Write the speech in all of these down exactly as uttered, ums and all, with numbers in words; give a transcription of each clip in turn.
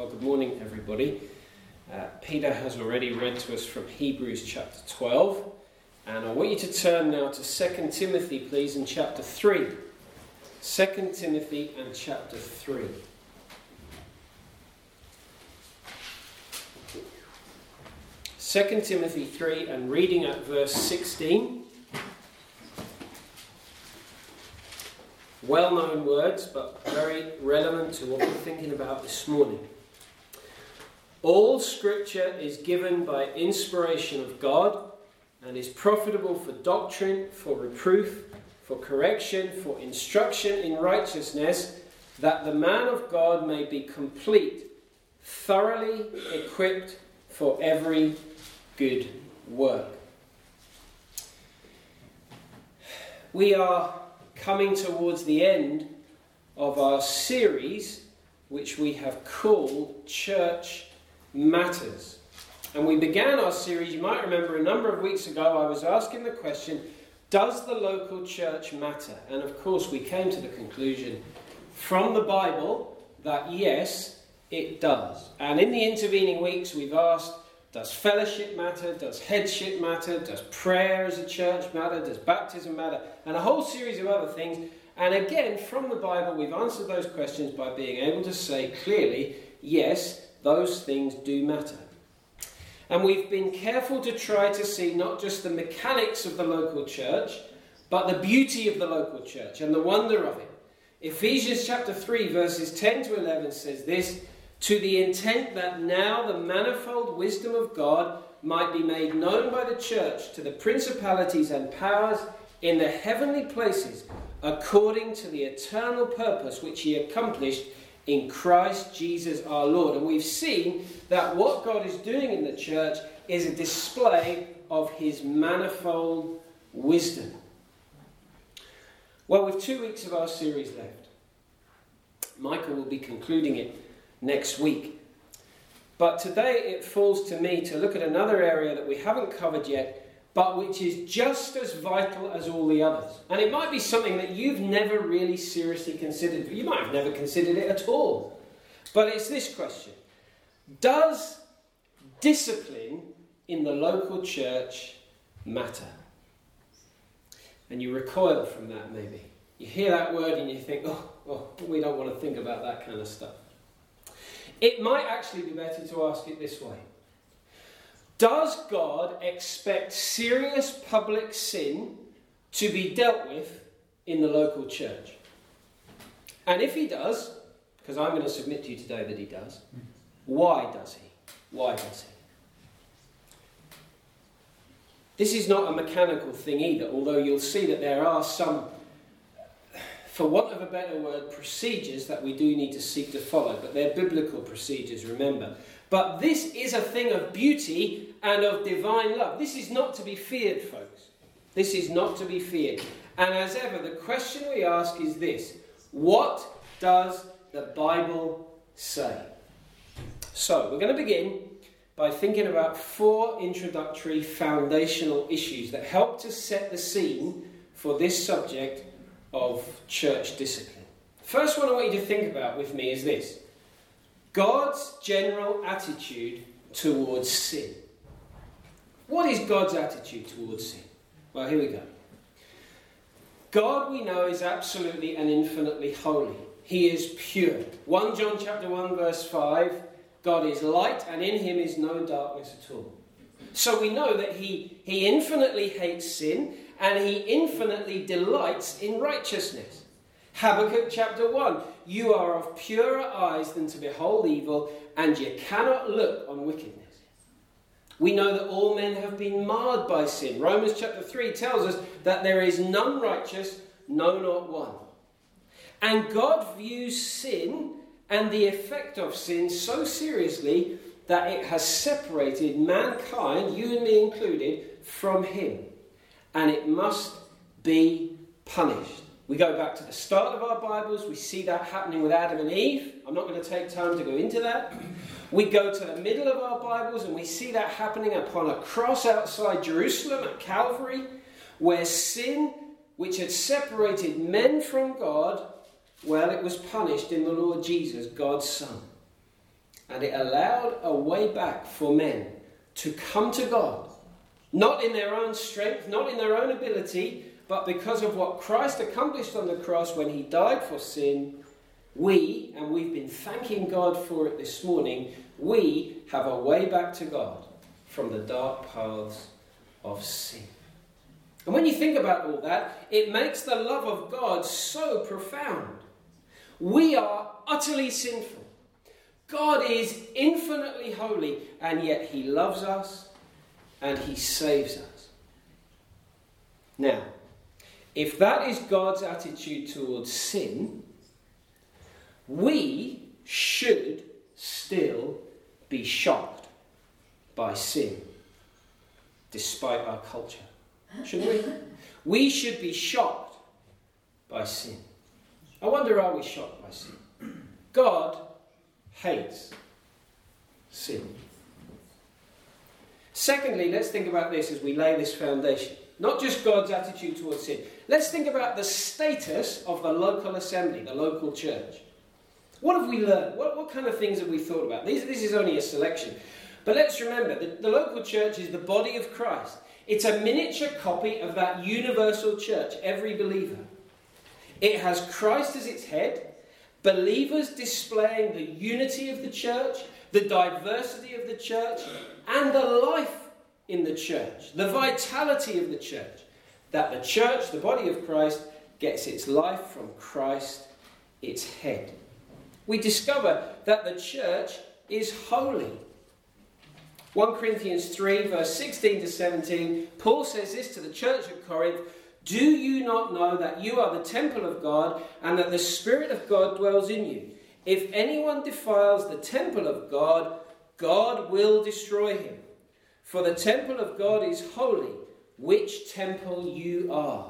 Well, good morning, everybody. Uh, Peter has already read to us from Hebrews chapter twelve, and I want you to turn now to Second Timothy, please, in chapter three. Second Timothy and chapter three. Second Timothy three, and reading at verse sixteen. Well-known words, but very relevant to what we're thinking about this morning. All Scripture is given by inspiration of God and is profitable for doctrine, for reproof, for correction, for instruction in righteousness, that the man of God may be complete, thoroughly equipped for every good work. We are coming towards the end of our series, which we have called Church Matters. And we began our series, you might remember a number of weeks ago, I was asking the question, does the local church matter? And of course we came to the conclusion from the Bible that yes, it does. And in the intervening weeks we've asked, does fellowship matter? Does headship matter? Does prayer as a church matter? Does baptism matter? And a whole series of other things. And again, from the Bible, we've answered those questions by being able to say clearly, yes, those things do matter. And we've been careful to try to see not just the mechanics of the local church, but the beauty of the local church and the wonder of it. Ephesians chapter three, verses ten to eleven says this, to the intent that now the manifold wisdom of God might be made known by the church to the principalities and powers in the heavenly places, according to the eternal purpose which he accomplished in Christ Jesus our Lord. And we've seen that what God is doing in the church is a display of his manifold wisdom. Well, with two weeks of our series left, Michael will be concluding it next week. But today it falls to me to look at another area that we haven't covered yet, but which is just as vital as all the others. And it might be something that you've never really seriously considered. You might have never considered it at all. But it's this question. Does discipline in the local church matter? And you recoil from that maybe. You hear that word and you think, oh, oh, we don't want to think about that kind of stuff. It might actually be better to ask it this way. Does God expect serious public sin to be dealt with in the local church? And if he does, because I'm going to submit to you today that he does, why does he? Why does he? This is not a mechanical thing either, although you'll see that there are some, for want of a better word, procedures that we do need to seek to follow. But they're biblical procedures, remember. But this is a thing of beauty and of divine love. This is not to be feared, folks. This is not to be feared. And as ever, the question we ask is this. What does the Bible say? So, we're going to begin by thinking about four introductory foundational issues that help to set the scene for this subject of church discipline. First one I want you to think about with me is this. God's general attitude towards sin. What is God's attitude towards sin? Well, here we go. God, we know, is absolutely and infinitely holy. He is pure. First John chapter one verse five, God is light and in him is no darkness at all. So we know that he, he infinitely hates sin and he infinitely delights in righteousness. Habakkuk chapter one, you are of purer eyes than to behold evil, and you cannot look on wickedness. We know that all men have been marred by sin. Romans chapter three tells us that there is none righteous, no, not one. And God views sin and the effect of sin so seriously that it has separated mankind, you and me included, from him. And it must be punished. We go back to the start of our Bibles. We see that happening with Adam and Eve. I'm not going to take time to go into that. We go to the middle of our Bibles and we see that happening upon a cross outside Jerusalem at Calvary, where sin, which had separated men from God, well, it was punished in the Lord Jesus, God's Son. and it allowed a way back for men to come to God, not in their own strength, not in their own ability, but because of what Christ accomplished on the cross when he died for sin. We, and we've been thanking God for it this morning, we have a way back to God from the dark paths of sin. And when you think about all that, it makes the love of God so profound. We are utterly sinful. God is infinitely holy, and yet he loves us and he saves us. Now, if that is God's attitude towards sin, we should still be shocked by sin, despite our culture. Shouldn't we? We should be shocked by sin. I wonder, are we shocked by sin? God hates sin. Secondly, let's think about this as we lay this foundation. Not just God's attitude towards sin. Let's think about the status of the local assembly, the local church. What have we learned? What, what kind of things have we thought about? These, this is only a selection. But let's remember that the local church is the body of Christ. It's a miniature copy of that universal church, every believer. It has Christ as its head, believers displaying the unity of the church, the diversity of the church, and the life in the church, the vitality of the church. That the church, the body of Christ, gets its life from Christ, its head. We discover that the church is holy. First Corinthians three, verse sixteen to seventeen, Paul says this to the church at Corinth: "Do you not know that you are the temple of God, and that the Spirit of God dwells in you? If anyone defiles the temple of God, God will destroy him. For the temple of God is holy, which temple you are."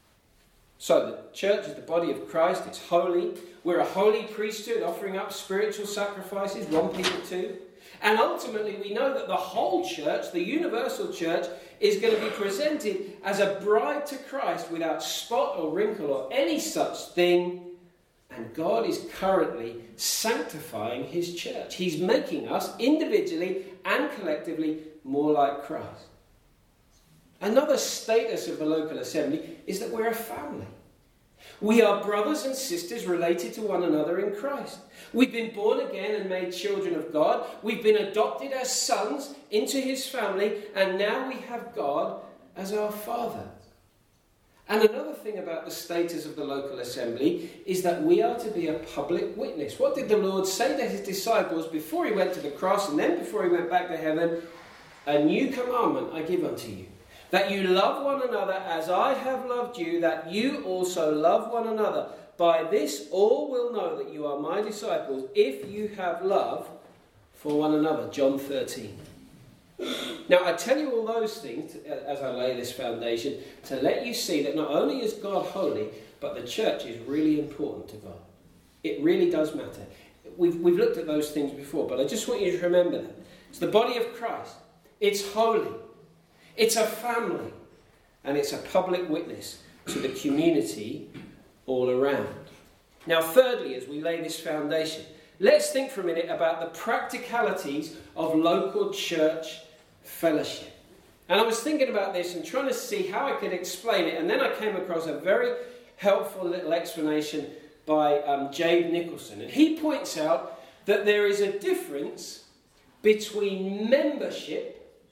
So the church is the body of Christ. It's holy. We're a holy priesthood offering up spiritual sacrifices, First Peter two. And ultimately we know that the whole church, the universal church, is going to be presented as a bride to Christ without spot or wrinkle or any such thing. And God is currently sanctifying his church. He's making us individually and collectively more like Christ. Another status of the local assembly is that we're a family. We are brothers and sisters related to one another in Christ. We've been born again and made children of God. We've been adopted as sons into his family, and now we have God as our Father. And another thing about the status of the local assembly is that we are to be a public witness. What did the Lord say to his disciples before he went to the cross and then before he went back to heaven? "A new commandment I give unto you, that you love one another as I have loved you, that you also love one another. By this all will know that you are my disciples, if you have love for one another." John thirteen. Now, I tell you all those things as I lay this foundation to let you see that not only is God holy, but the church is really important to God. It really does matter. We've, we've looked at those things before, but I just want you to remember that. It's the body of Christ. It's holy. It's a family. And it's a public witness to the community all around. Now, thirdly, as we lay this foundation, let's think for a minute about the practicalities of local church fellowship. And I was thinking about this and trying to see how I could explain it, and then I came across a very helpful little explanation by um, Jade Nicholson. And he points out that there is a difference between membership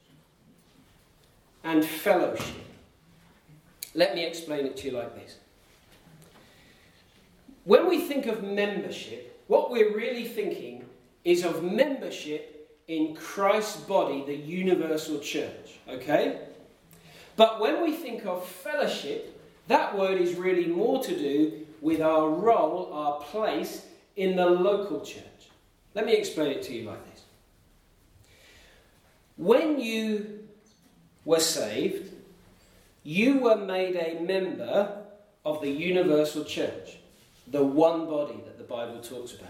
and fellowship. Let me explain it to you like this. When we think of membership, what we're really thinking is of membership in Christ's body, the universal church, okay? But when we think of fellowship, that word is really more to do with our role, our place in the local church. Let me explain it to you like this. When you were saved, you were made a member of the universal church, the one body that the Bible talks about.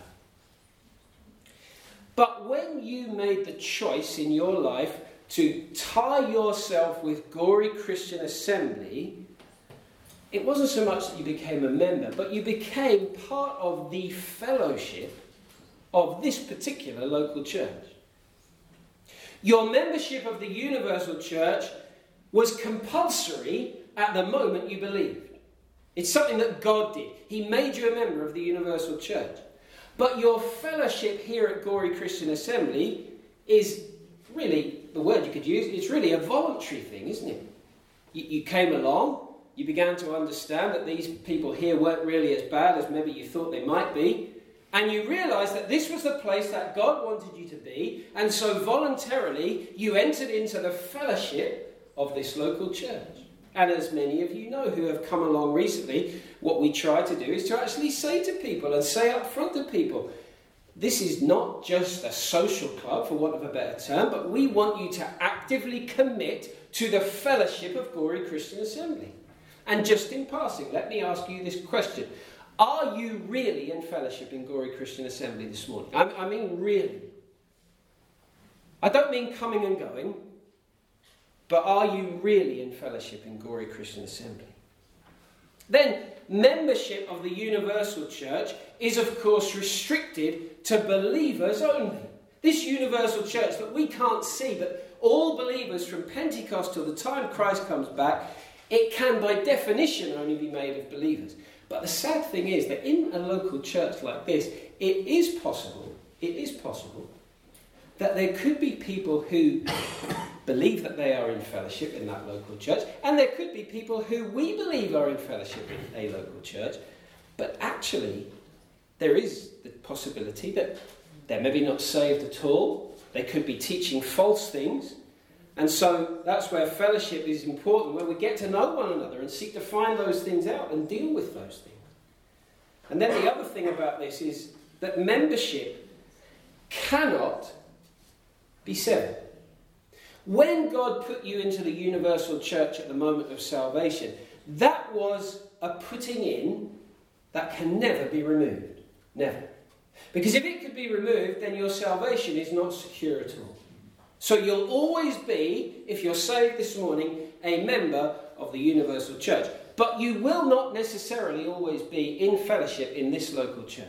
But when you made the choice in your life to tie yourself with Gory Christian Assembly, it wasn't so much that you became a member, but you became part of the fellowship of this particular local church. Your membership of the universal church was compulsory at the moment you believed. It's something that God did. He made you a member of the universal church. But your fellowship here at Gorey Christian Assembly is really, the word you could use, it's really a voluntary thing, isn't it? You, you came along, you began to understand that these people here weren't really as bad as maybe you thought they might be, and you realised that this was the place that God wanted you to be, and so voluntarily you entered into the fellowship of this local church. And as many of you know who have come along recently, what we try to do is to actually say to people and say up front to people, this is not just a social club, for want of a better term, but we want you to actively commit to the fellowship of Gorey Christian Assembly. And just in passing, let me ask you this question. Are you really in fellowship in Gorey Christian Assembly this morning? I, I mean really. I don't mean coming and going, but are you really in fellowship in Gorey Christian Assembly? Then, membership of the universal church is of course restricted to believers only. This universal church that we can't see, but all believers from Pentecost till the time Christ comes back, it can by definition only be made of believers. But the sad thing is that in a local church like this, it is possible, it is possible that there could be people who believe that they are in fellowship in that local church, and there could be people who we believe are in fellowship in a local church, but actually there is the possibility that they're maybe not saved at all, they could be teaching false things, and so that's where fellowship is important, where we get to know one another and seek to find those things out and deal with those things. And then the other thing about this is that membership cannot be severed. When God put you into the universal church at the moment of salvation, that was a putting in that can never be removed. Never. Because if it could be removed, then your salvation is not secure at all. So you'll always be, if you're saved this morning, a member of the universal church. But you will not necessarily always be in fellowship in this local church.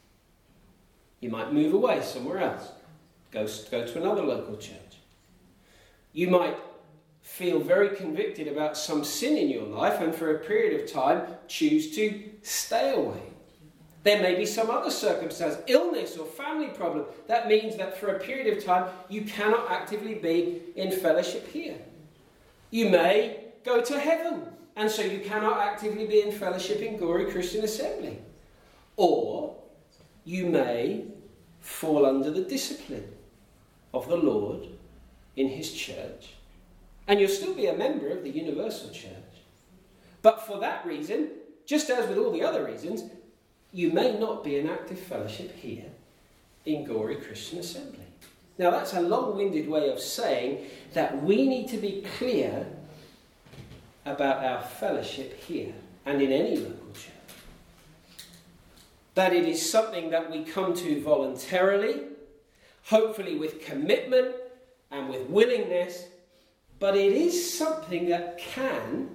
You might move away somewhere else. Go, go to another local church. You might feel very convicted about some sin in your life and for a period of time choose to stay away. There may be some other circumstance, illness or family problem. That means that for a period of time you cannot actively be in fellowship here. You may go to heaven and so you cannot actively be in fellowship in Gorey Christian Assembly. Or you may fall under the discipline of the Lord in his church, and you'll still be a member of the universal church. But for that reason, just as with all the other reasons, you may not be in active fellowship here in Gorey Christian Assembly. Now that's a long-winded way of saying that we need to be clear about our fellowship here and in any local church. That it is something that we come to voluntarily, hopefully with commitment and with willingness, but it is something that can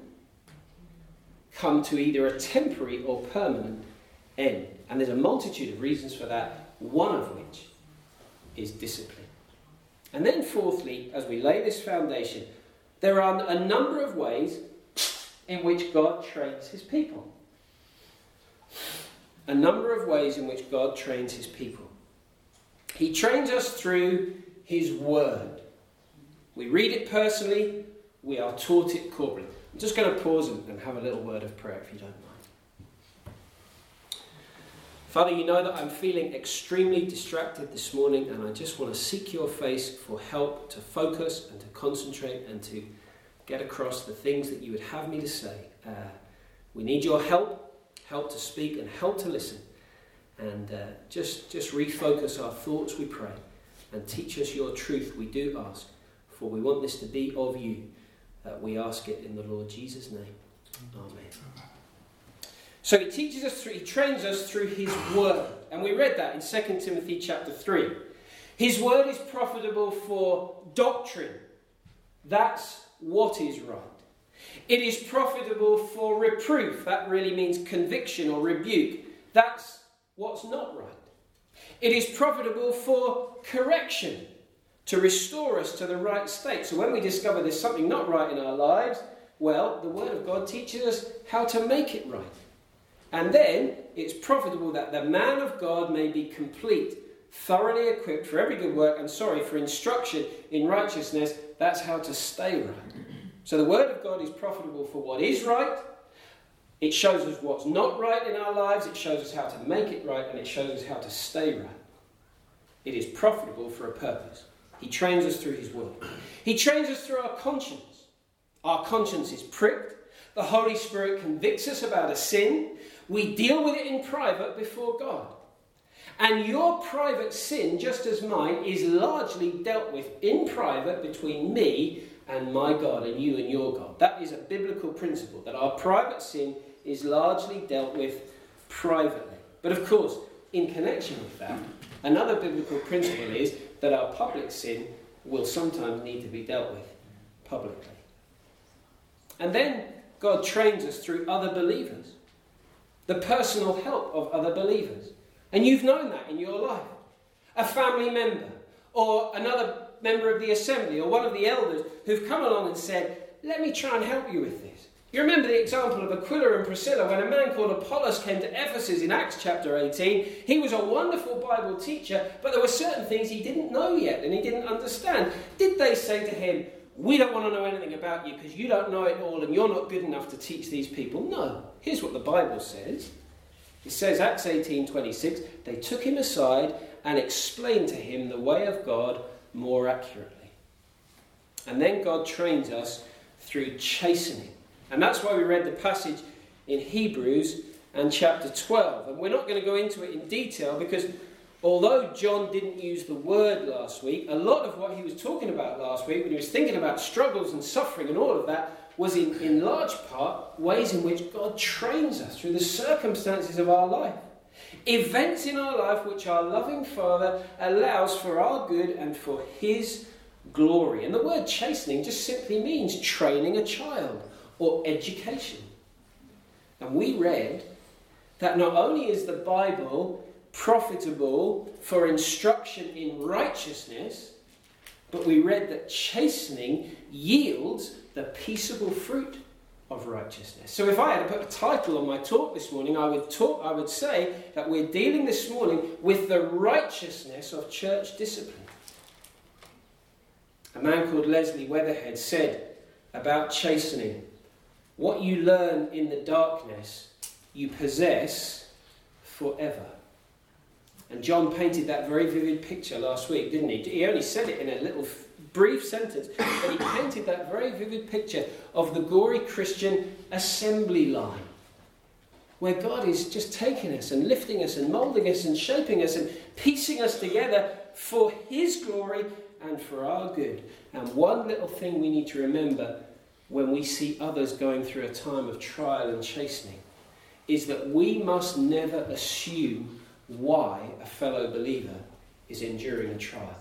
come to either a temporary or permanent end. And there's a multitude of reasons for that, one of which is discipline. And then fourthly, as we lay this foundation, there are a number of ways in which God trains his people. A number of ways in which God trains his people. He trains us through his word. We read it personally, we are taught it corporately. I'm just going to pause and have a little word of prayer if you don't mind. Father, you know that I'm feeling extremely distracted this morning, and I just want to seek your face for help to focus and to concentrate and to get across the things that you would have me to say. Uh, we need your help, help to speak and help to listen. And uh, just, just refocus our thoughts, we pray, and teach us your truth, we do ask. For we want this to be of you. Uh, we ask it in the Lord Jesus' name. Amen. So he teaches us through, he trains us through his word. And we read that in Second Timothy chapter three. His word is profitable for doctrine. That's what is right. It is profitable for reproof. That really means conviction or rebuke. That's what's not right. It is profitable for correction, to restore us to the right state. So when we discover there's something not right in our lives, well, the Word of God teaches us how to make it right. And then it's profitable that the man of God may be complete, thoroughly equipped for every good work, and sorry, for instruction in righteousness. That's how to stay right. So the Word of God is profitable for what is right. It shows us what's not right in our lives. It shows us how to make it right, and it shows us how to stay right. It is profitable for a purpose. He trains us through his word. He trains us through our conscience. Our conscience is pricked. The Holy Spirit convicts us about a sin. We deal with it in private before God. And your private sin, just as mine, is largely dealt with in private between me and my God, and you and your God. That is a biblical principle, that our private sin is largely dealt with privately. But of course, in connection with that, another biblical principle is that our public sin will sometimes need to be dealt with publicly. And then God trains us through other believers, the personal help of other believers. And you've known that in your life. A family member, or another member of the assembly, or one of the elders who've come along and said, let me try and help you with this. You remember the example of Aquila and Priscilla when a man called Apollos came to Ephesus in Acts chapter eighteen. He was a wonderful Bible teacher, but there were certain things he didn't know yet and he didn't understand. Did they say to him, we don't want to know anything about you because you don't know it all and you're not good enough to teach these people? No. Here's what the Bible says. It says, Acts eighteen twenty-six, they took him aside and explained to him the way of God more accurately. And then God trains us through chastening. And that's why we read the passage in Hebrews and chapter twelve. And we're not going to go into it in detail because although John didn't use the word last week, a lot of what he was talking about last week when he was thinking about struggles and suffering and all of that was in, in large part ways in which God trains us through the circumstances of our life. Events in our life which our loving Father allows for our good and for his glory. And the word chastening just simply means training a child or education. And we read that not only is the Bible profitable for instruction in righteousness, but we read that chastening yields the peaceable fruit of righteousness. So if I had to put a title on my talk this morning, I would talk. I would say that we're dealing this morning with the righteousness of church discipline. A man called Leslie Weatherhead said about chastening, what you learn in the darkness, you possess forever. And John painted that very vivid picture last week, didn't he? He only said it in a little brief sentence, but he painted that very vivid picture of the gory Christian assembly line, where God is just taking us and lifting us and moulding us and shaping us and piecing us together for his glory and for our good. And one little thing we need to remember when we see others going through a time of trial and chastening is that we must never assume why a fellow believer is enduring a trial.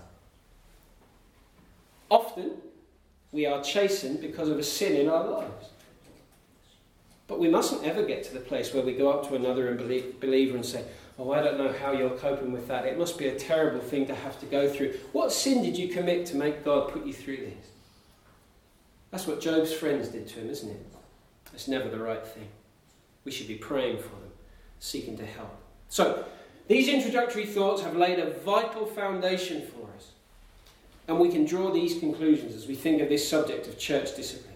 Often, we are chastened because of a sin in our lives. But we mustn't ever get to the place where we go up to another believer and say, oh, I don't know how you're coping with that. It must be a terrible thing to have to go through. What sin did you commit to make God put you through this? That's what Job's friends did to him, isn't it? It's never the right thing. We should be praying for them, seeking to help. So, these introductory thoughts have laid a vital foundation for us. And we can draw these conclusions as we think of this subject of church discipline.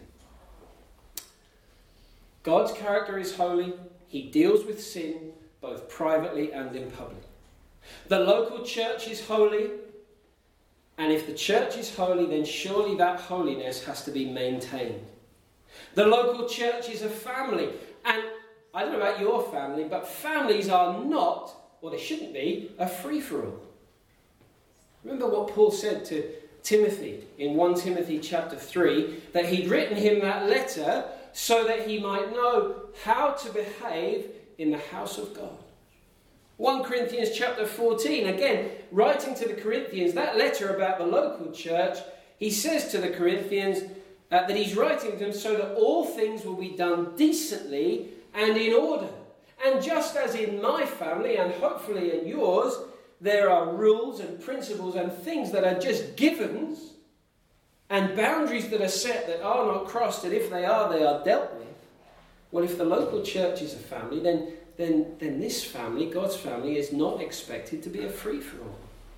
God's character is holy. He deals with sin both privately and in public. The local church is holy. And if the church is holy, then surely that holiness has to be maintained. The local church is a family. And I don't know about your family, but families are not, or they shouldn't be, a free-for-all. Remember what Paul said to Timothy in First Timothy chapter three, that he'd written him that letter so that he might know how to behave in the house of God. First Corinthians chapter fourteen, again, writing to the Corinthians, that letter about the local church, he says to the Corinthians uh, that he's writing to them so that all things will be done decently and in order. And just as in my family, and hopefully in yours, there are rules and principles and things that are just givens and boundaries that are set that are not crossed, and if they are, they are dealt with. Well, if the local church is a family, then, then, then this family, God's family, is not expected to be a free-for-all.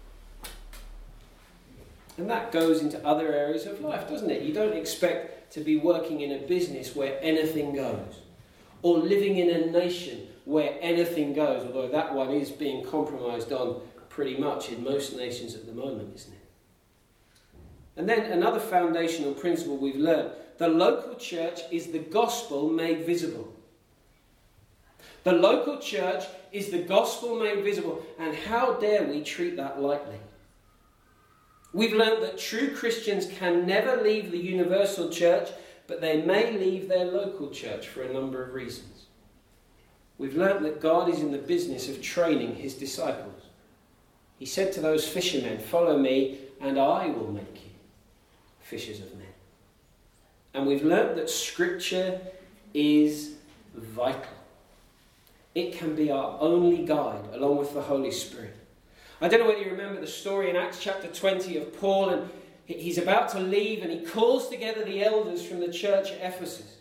And that goes into other areas of life, doesn't it? You don't expect to be working in a business where anything goes, or living in a nation where anything goes, although that one is being compromised on pretty much in most nations at the moment, isn't it? And then another foundational principle we've learned: the local church is the gospel made visible. The local church is the gospel made visible, and how dare we treat that lightly? We've learned that true Christians can never leave the universal church, but they may leave their local church for a number of reasons. We've learned that God is in the business of training his disciples. He said to those fishermen, "Follow me, and I will make you fishers of men." And we've learned that Scripture is vital. It can be our only guide, along with the Holy Spirit. I don't know whether you remember the story in Acts chapter twenty of Paul, and he's about to leave, and he calls together the elders from the church at Ephesus.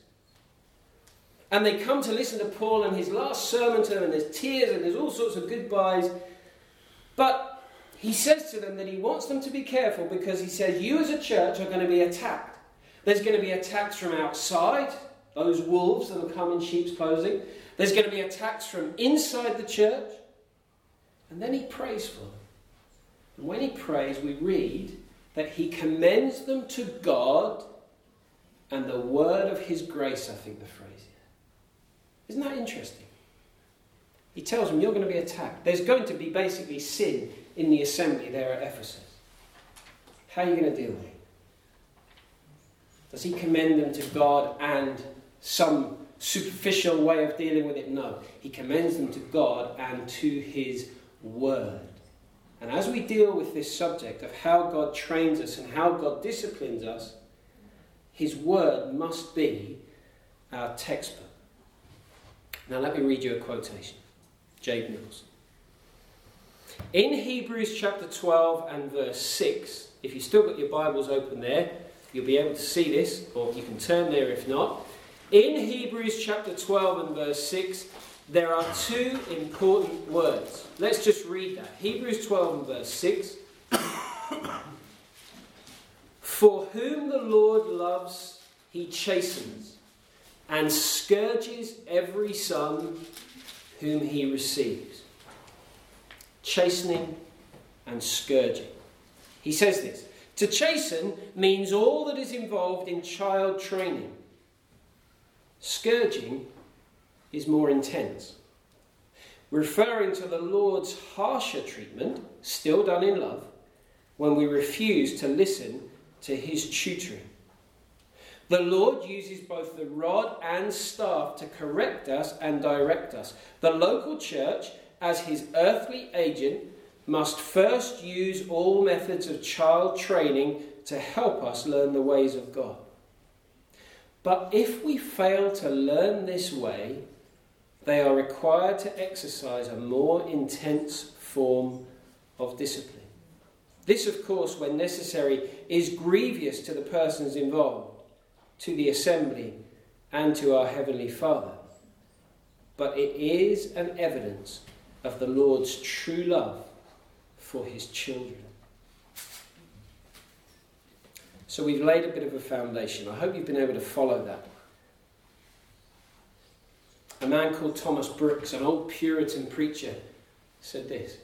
And they come to listen to Paul and his last sermon to them, and there's tears and there's all sorts of goodbyes. But he says to them that he wants them to be careful, because he says, you as a church are going to be attacked. There's going to be attacks from outside, those wolves that will come in sheep's clothing. There's going to be attacks from inside the church. And then he prays for them. And when he prays, we read that he commends them to God and the word of his grace, I think the phrase is. Isn't that interesting? He tells them, you're going to be attacked. There's going to be basically sin in the assembly there at Ephesus. How are you going to deal with it? Does he commend them to God and some superficial way of dealing with it? No. He commends them to God and to his word. And as we deal with this subject of how God trains us and how God disciplines us, his word must be our textbook. Now let me read you a quotation. Jabe Mills. In Hebrews chapter twelve and verse six, if you've still got your Bibles open there, you'll be able to see this, or you can turn there if not. In Hebrews chapter twelve and verse six, there are two important words. Let's just read that. Hebrews twelve and verse six. For whom the Lord loves, he chastens, and scourges every son whom he receives. Chastening and scourging. He says this. To chasten means all that is involved in child training. Scourging is more intense, referring to the Lord's harsher treatment, still done in love, when we refuse to listen to his tutoring. The Lord uses both the rod and staff to correct us and direct us. The local church, as his earthly agent, must first use all methods of child training to help us learn the ways of God. But if we fail to learn this way, they are required to exercise a more intense form of discipline. This, of course, when necessary, is grievous to the persons involved, to the assembly, and to our Heavenly Father. But it is an evidence of the Lord's true love for his children. So we've laid a bit of a foundation. I hope you've been able to follow that. A man called Thomas Brooks, an old Puritan preacher, said this: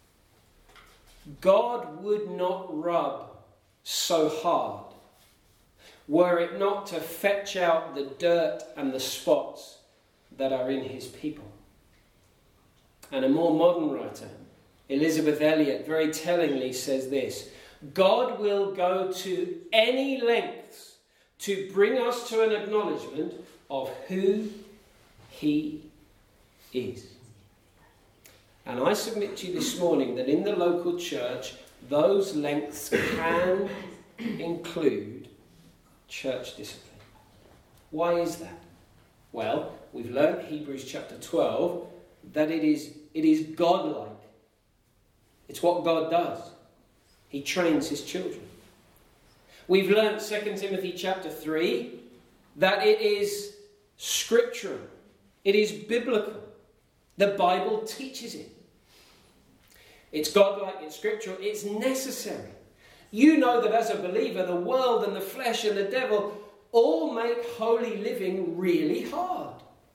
God would not rub so hard were it not to fetch out the dirt and the spots that are in his people. And a more modern writer, Elizabeth Elliot, very tellingly says this: God will go to any lengths to bring us to an acknowledgement of who he is. And I submit to you this morning that in the local church, those lengths can include church discipline. Why is that? Well, we've learned Hebrews chapter twelve that it is, it is godlike. It's It's what God does. He trains his children. We've learnt Second Timothy chapter three that it is scriptural. It is biblical. The Bible teaches it. It's godlike, it's scriptural, it's necessary. You know that as a believer, the world and the flesh and the devil all make holy living really hard.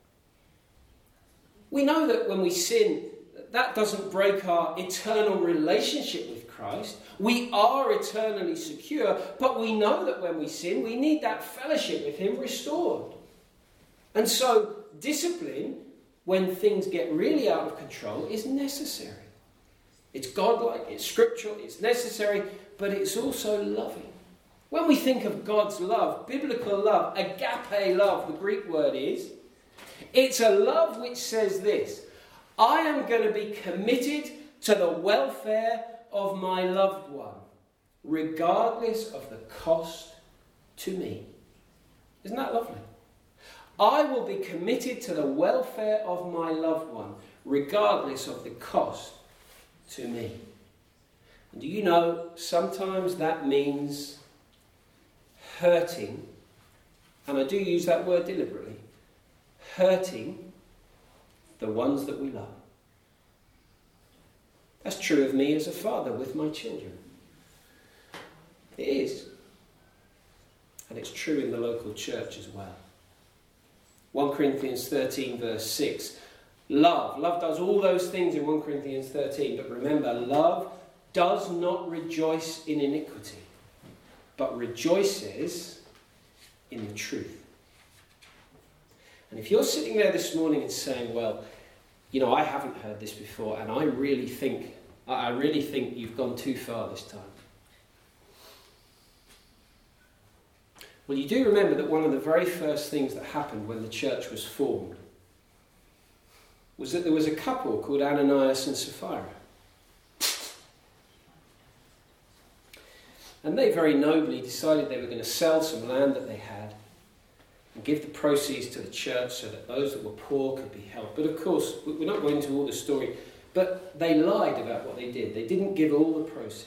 We know that when we sin, that doesn't break our eternal relationship with Christ. We are eternally secure, but we know that when we sin, we need that fellowship with him restored. And so, discipline, when things get really out of control, is necessary. It's godlike, it's scriptural, it's necessary, but it's also loving. When we think of God's love, biblical love, agape love, the Greek word is, it's a love which says this: I am going to be committed to the welfare of my loved one, regardless of the cost to me. Isn't that lovely? I will be committed to the welfare of my loved one, regardless of the cost to me. And do you know, sometimes that means hurting, and I do use that word deliberately, hurting the ones that we love. That's true of me as a father with my children. It is. And it's true in the local church as well. First Corinthians thirteen verse six. Love. Love does all those things in First Corinthians thirteen. But remember, love does not rejoice in iniquity, but rejoices in the truth. And if you're sitting there this morning and saying, well, you know, I haven't heard this before, and I really think, I really think you've gone too far this time. Well, you do remember that one of the very first things that happened when the church was formed was that there was a couple called Ananias and Sapphira. And they very nobly decided they were going to sell some land that they had and give the proceeds to the church so that those that were poor could be helped. But of course, we're not going into all the story, but they lied about what they did. They didn't give all the proceeds.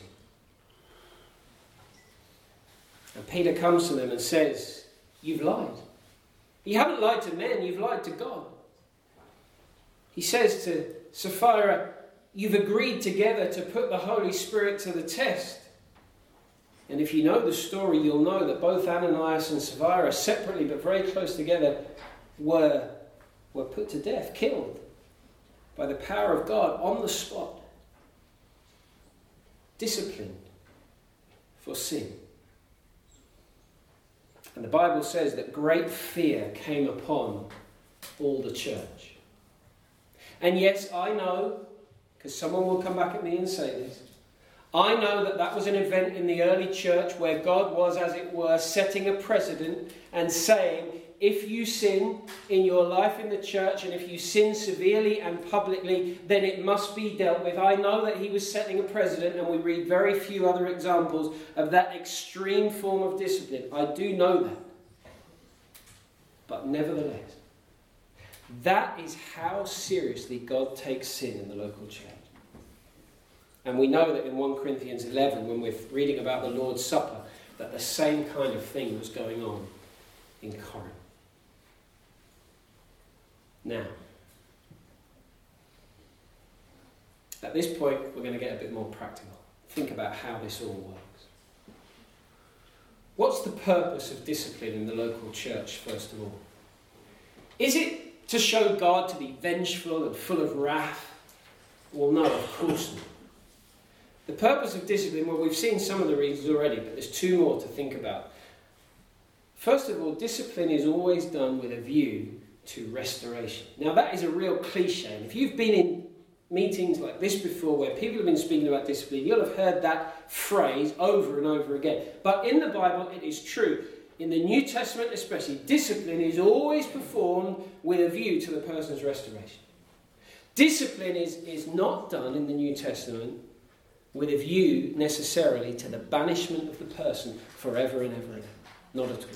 And Peter comes to them and says, you've lied. You haven't lied to men, you've lied to God. He says to Sapphira, you've agreed together to put the Holy Spirit to the test. And if you know the story, you'll know that both Ananias and Sapphira, separately but very close together, were, were put to death, killed by the power of God on the spot. Disciplined for sin. And the Bible says that great fear came upon all the church. And yes, I know, because someone will come back at me and say this, I know that that was an event in the early church where God was, as it were, setting a precedent and saying, if you sin in your life in the church, and if you sin severely and publicly, then it must be dealt with. I know that he was setting a precedent, and we read very few other examples of that extreme form of discipline. I do know that. But nevertheless, that is how seriously God takes sin in the local church. And we know that in First Corinthians eleven, when we're reading about the Lord's Supper, that the same kind of thing was going on in Corinth. Now, at this point, we're going to get a bit more practical. Think about how this all works. What's the purpose of discipline in the local church, first of all? Is it to show God to be vengeful and full of wrath? Well, no, of course not. The purpose of discipline, well, we've seen some of the reasons already, but there's two more to think about. First of all, discipline is always done with a view to restoration. Now, that is a real cliche. And if you've been in meetings like this before where people have been speaking about discipline, you'll have heard that phrase over and over again. But in the Bible, it is true. In the New Testament especially, discipline is always performed with a view to the person's restoration. Discipline is, is not done in the New Testament with a view necessarily to the banishment of the person forever and ever and ever. Not at all.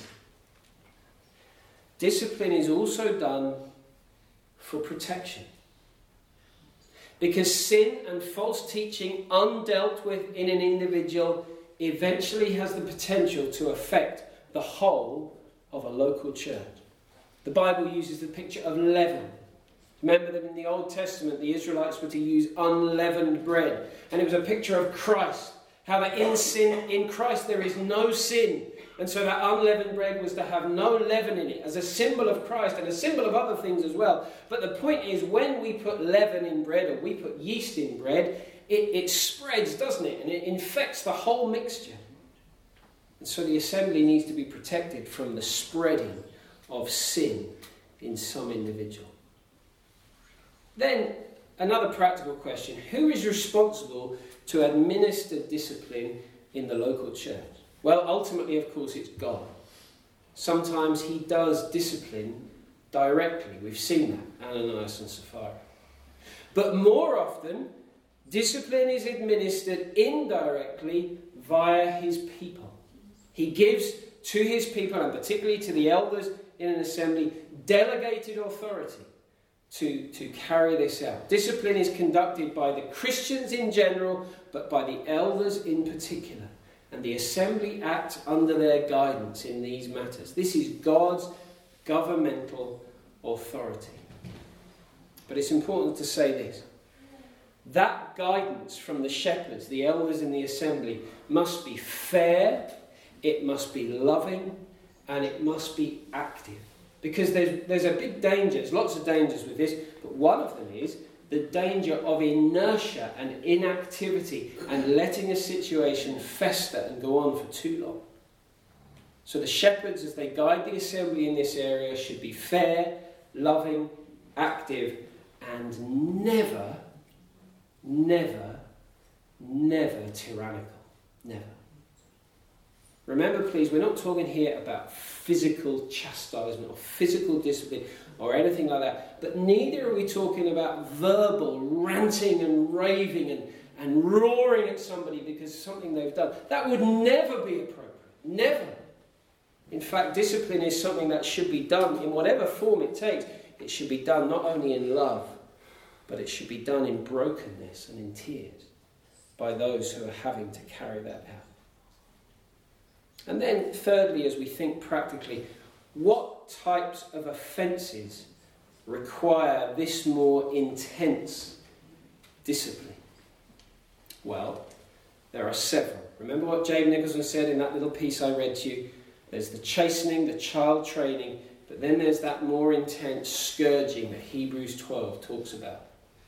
Discipline is also done for protection. Because sin and false teaching undealt with in an individual eventually has the potential to affect the whole of a local church. The Bible uses the picture of leaven. Remember that in the Old Testament the Israelites were to use unleavened bread. And it was a picture of Christ. How that in sin, in Christ there is no sin. And so that unleavened bread was to have no leaven in it as a symbol of Christ and a symbol of other things as well. But the point is, when we put leaven in bread or we put yeast in bread, it, it spreads, doesn't it? And it infects the whole mixture. And so the assembly needs to be protected from the spreading of sin in some individual. Then, another practical question. Who is responsible to administer discipline in the local church? Well, ultimately, of course, it's God. Sometimes he does discipline directly. We've seen that, Ananias and Sapphira. But more often, discipline is administered indirectly via his people. He gives to his people, and particularly to the elders in an assembly, delegated authority to, to carry this out. Discipline is conducted by the Christians in general, but by the elders in particular. And the assembly act under their guidance in these matters. This is God's governmental authority. But it's important to say this. That guidance from the shepherds, the elders in the assembly, must be fair, it must be loving, and it must be active. Because there's, there's a big danger, there's lots of dangers with this, but one of them is the danger of inertia and inactivity and letting a situation fester and go on for too long. So the shepherds, as they guide the assembly in this area, should be fair, loving, active, and never, never, never tyrannical. Never. Remember, please, we're not talking here about physical chastisement or physical discipline or anything like that. But neither are we talking about verbal ranting and raving and, and roaring at somebody because of something they've done. That would never be appropriate. Never. In fact, discipline is something that should be done in whatever form it takes. It should be done not only in love, but it should be done in brokenness and in tears by those who are having to carry that out. And then, thirdly, as we think practically, what types of offences require this more intense discipline? Well, there are several. Remember what James Nicholson said in that little piece I read to you? There's the chastening, the child training, but then there's that more intense scourging that Hebrews twelve talks about.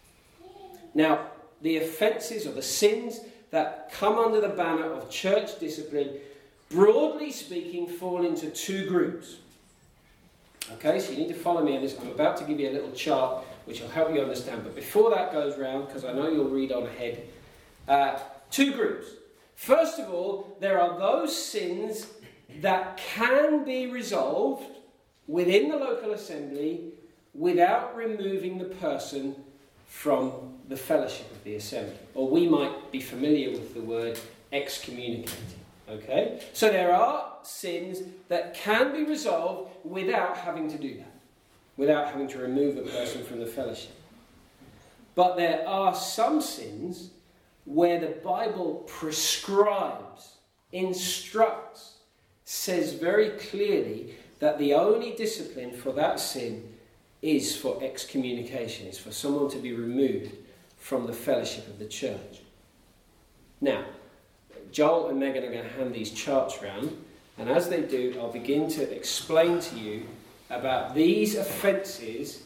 Now, the offences or the sins that come under the banner of church discipline, broadly speaking, fall into two groups. Okay, so you need to follow me on this. I'm about to give you a little chart which will help you understand. But before that goes round, because I know you'll read on ahead, uh, two groups. First of all, there are those sins that can be resolved within the local assembly without removing the person from the fellowship of the assembly. Or we might be familiar with the word excommunicating. Okay? So there are sins that can be resolved without having to do that, without having to remove a person from the fellowship. But there are some sins where the Bible prescribes, instructs, says very clearly that the only discipline for that sin is for excommunication, is for someone to be removed from the fellowship of the church. Now, Joel and Megan are going to hand these charts round, and as they do, I'll begin to explain to you about these offences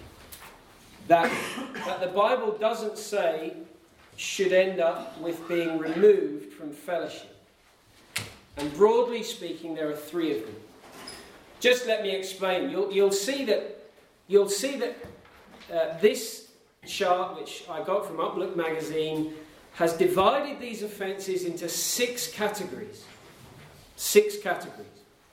that, that the Bible doesn't say should end up with being removed from fellowship. And broadly speaking, there are three of them. Just let me explain. You'll, you'll see that, you'll see that uh, this chart, which I got from Uplook magazine, has divided these offences into six categories. Six categories.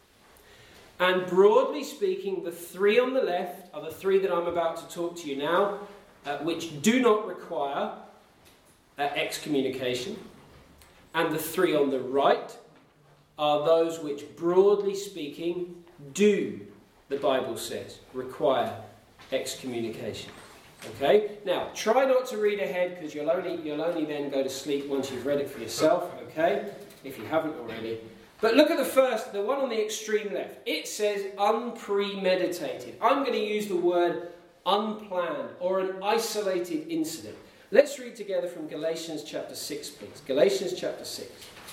And broadly speaking, the three on the left are the three that I'm about to talk to you now, uh, which do not require uh, excommunication. And the three on the right are those which, broadly speaking, do, the Bible says, require excommunication. Okay? Now, try not to read ahead because you'll only, you'll only then go to sleep once you've read it for yourself, okay? If you haven't already. But look at the first, the one on the extreme left. It says unpremeditated. I'm going to use the word unplanned or an isolated incident. Let's read together from Galatians chapter six, please. Galatians chapter six.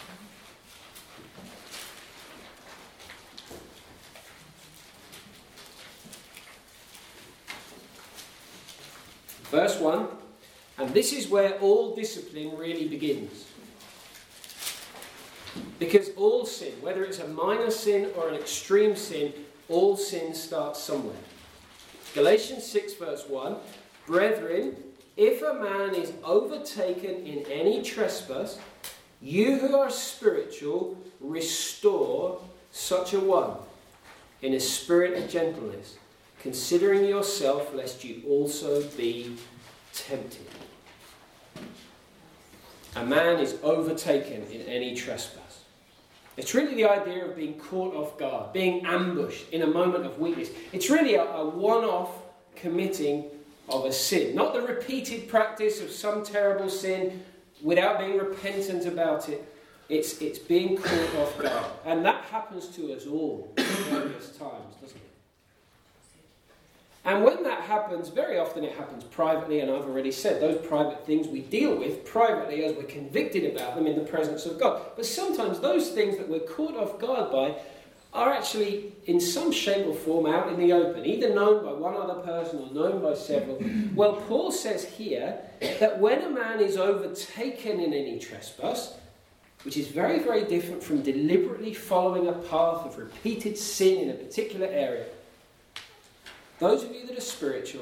Verse one, and this is where all discipline really begins. Because all sin, whether it's a minor sin or an extreme sin, all sin starts somewhere. Galatians six verse one, brethren, if a man is overtaken in any trespass, you who are spiritual, restore such a one in a spirit of gentleness, considering yourself, lest you also be tempted. A man is overtaken in any trespass. It's really the idea of being caught off guard, being ambushed in a moment of weakness. It's really a, a one-off committing of a sin, not the repeated practice of some terrible sin without being repentant about it. It's, it's being caught off guard. And that happens to us all at various times, doesn't it? And when that happens, very often it happens privately, and I've already said those private things we deal with privately as we're convicted about them in the presence of God. But sometimes those things that we're caught off guard by are actually in some shape or form out in the open, either known by one other person or known by several. Well, Paul says here that when a man is overtaken in any trespass, which is very, very different from deliberately following a path of repeated sin in a particular area, those of you that are spiritual,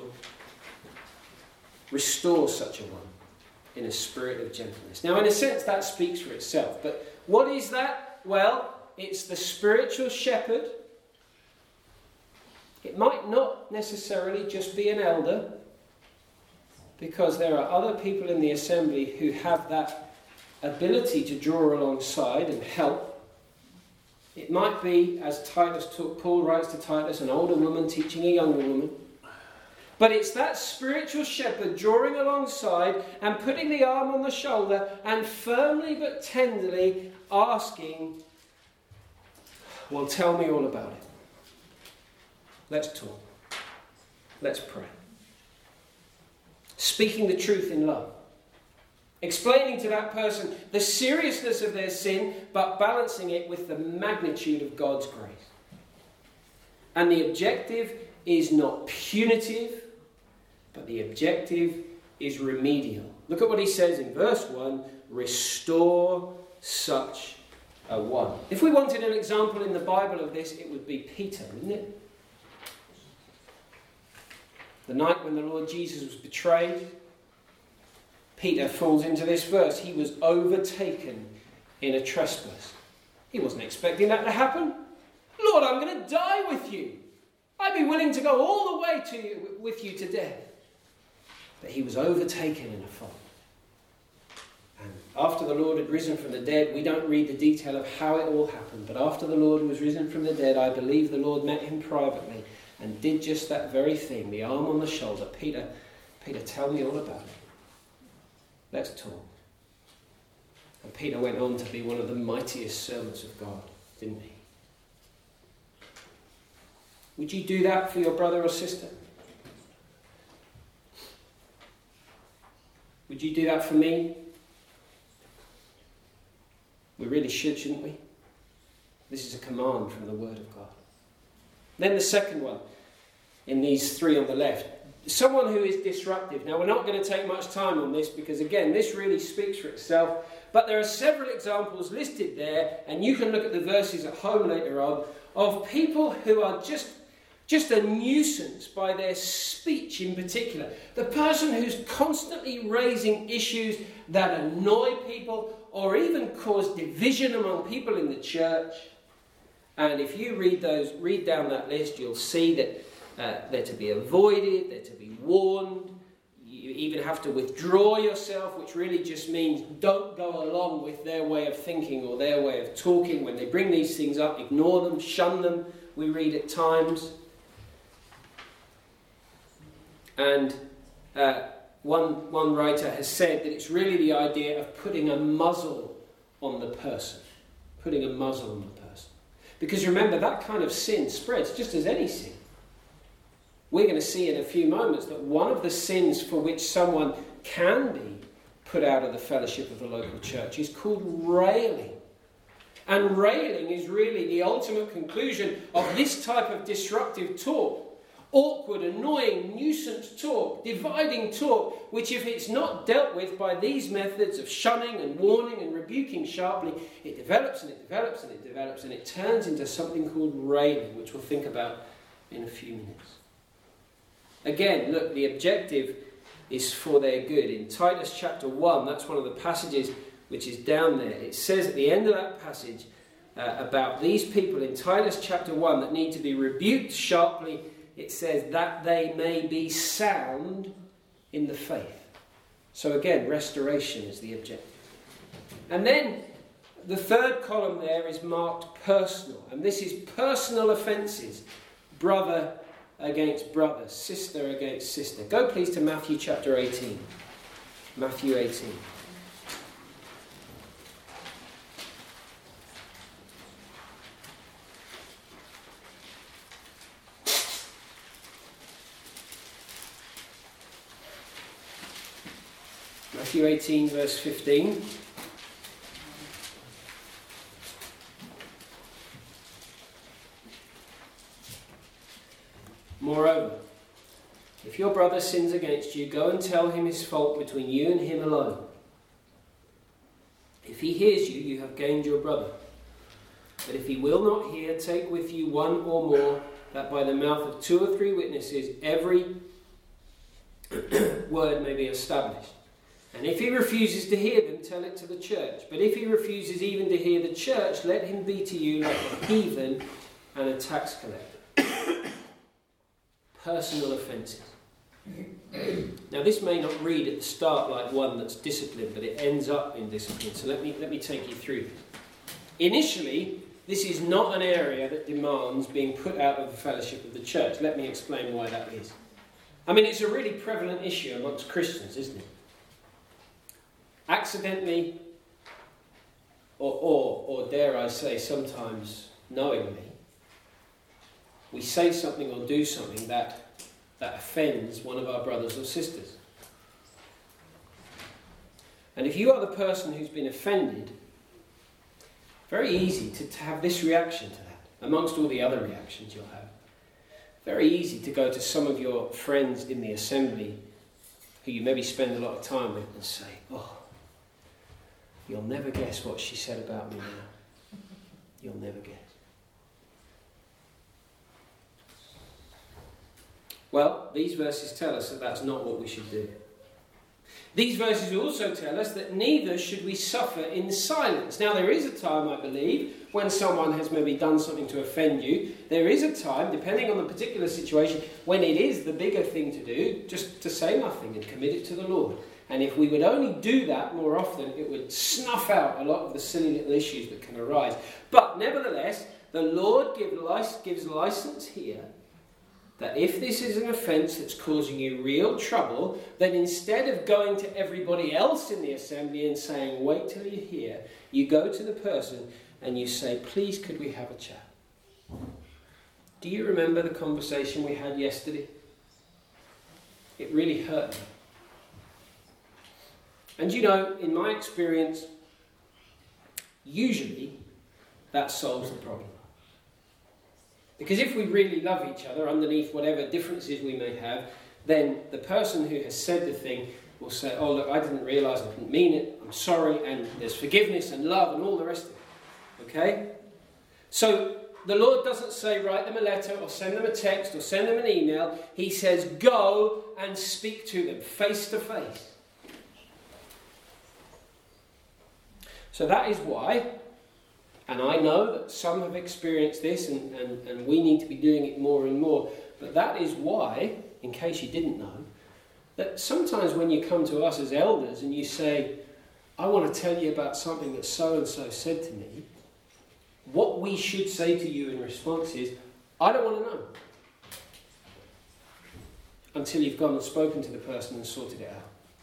restore such a one in a spirit of gentleness. Now, in a sense, that speaks for itself. But what is that? Well, it's the spiritual shepherd. It might not necessarily just be an elder, because there are other people in the assembly who have that ability to draw alongside and help. It might be, as Titus took, Paul writes to Titus, an older woman teaching a younger woman. But it's that spiritual shepherd drawing alongside and putting the arm on the shoulder and firmly but tenderly asking, well, tell me all about it. Let's talk. Let's pray. Speaking the truth in love. Explaining to that person the seriousness of their sin, but balancing it with the magnitude of God's grace. And the objective is not punitive, but the objective is remedial. Look at what he says in verse one, restore such a one. If we wanted an example in the Bible of this, it would be Peter, wouldn't it? The night when the Lord Jesus was betrayed, Peter falls into this verse. He was overtaken in a trespass. He wasn't expecting that to happen. Lord, I'm going to die with you. I'd be willing to go all the way to you, with you to death. But he was overtaken in a fault. And after the Lord had risen from the dead, we don't read the detail of how it all happened, but after the Lord was risen from the dead, I believe the Lord met him privately and did just that very thing, the arm on the shoulder. Peter, Peter, tell me all about it. Let's talk. And Peter went on to be one of the mightiest servants of God, didn't he? Would you do that for your brother or sister? Would you do that for me? We really should, shouldn't we? This is a command from the Word of God. Then the second one, in these three on the left, someone who is disruptive. Now, we're not going to take much time on this because, again, this really speaks for itself. But there are several examples listed there, and you can look at the verses at home later on, of people who are just, just a nuisance by their speech in particular. The person who's constantly raising issues that annoy people or even cause division among people in the church. And if you read those, read down that list, you'll see that uh, they're to be avoided, they're to be warned. You even have to withdraw yourself, which really just means don't go along with their way of thinking or their way of talking. When they bring these things up, ignore them, shun them, we read at times. And uh, one, one writer has said that it's really the idea of putting a muzzle on the person. Putting a muzzle on the person. Because remember, that kind of sin spreads just as any sin. We're going to see in a few moments that one of the sins for which someone can be put out of the fellowship of the local church is called railing. And railing is really the ultimate conclusion of this type of disruptive talk. Awkward, annoying, nuisance talk, dividing talk, which if it's not dealt with by these methods of shunning and warning and rebuking sharply, it develops and it develops and it develops and it turns into something called railing, which we'll think about in a few minutes. Again, look, the objective is for their good. In Titus chapter one, that's one of the passages which is down there. It says at the end of that passage uh, about these people in Titus chapter one that need to be rebuked sharply. It says that they may be sound in the faith. So again, restoration is the objective. And then the third column there is marked personal. And this is personal offences. Brother against brother. Sister against sister. Go please to Matthew chapter eighteen. Matthew eighteen. Matthew eighteen, verse fifteen. Moreover, if your brother sins against you, go and tell him his fault between you and him alone. If he hears you, you have gained your brother. But if he will not hear, take with you one or more, that by the mouth of two or three witnesses every word may be established. And if he refuses to hear them, tell it to the church. But if he refuses even to hear the church, let him be to you like a heathen and a tax collector. Personal offences. Now this may not read at the start like one that's disciplined, but it ends up in discipline. So let me, let me take you through this. Initially, this is not an area that demands being put out of the fellowship of the church. Let me explain why that is. I mean, it's a really prevalent issue amongst Christians, isn't it? Accidentally, or, or, or dare I say, sometimes knowingly, we say something or do something that, that offends one of our brothers or sisters. And if you are the person who's been offended, very easy to, to have this reaction to that, amongst all the other reactions you'll have. Very easy to go to some of your friends in the assembly who you maybe spend a lot of time with and say, oh, you'll never guess what she said about me now. You'll never guess. Well, these verses tell us that that's not what we should do. These verses also tell us that neither should we suffer in silence. Now, there is a time, I believe, when someone has maybe done something to offend you. There is a time, depending on the particular situation, when it is the bigger thing to do, just to say nothing and commit it to the Lord. And if we would only do that more often, it would snuff out a lot of the silly little issues that can arise. But nevertheless, the Lord gives license here that if this is an offence that's causing you real trouble, then instead of going to everybody else in the assembly and saying, wait till you hear, you go to the person and you say, please, could we have a chat? Do you remember the conversation we had yesterday? It really hurt me. And you know, in my experience, usually that solves the problem. Because if we really love each other, underneath whatever differences we may have, then the person who has said the thing will say, oh look, I didn't realise, I didn't mean it, I'm sorry, and there's forgiveness and love and all the rest of it. Okay? So the Lord doesn't say write them a letter or send them a text or send them an email. He says go and speak to them face to face. So that is why, and I know that some have experienced this and, and, and we need to be doing it more and more, but that is why, in case you didn't know, that sometimes when you come to us as elders and you say, I want to tell you about something that so-and-so said to me, what we should say to you in response is, I don't want to know. until you've gone and spoken to the person and sorted it out.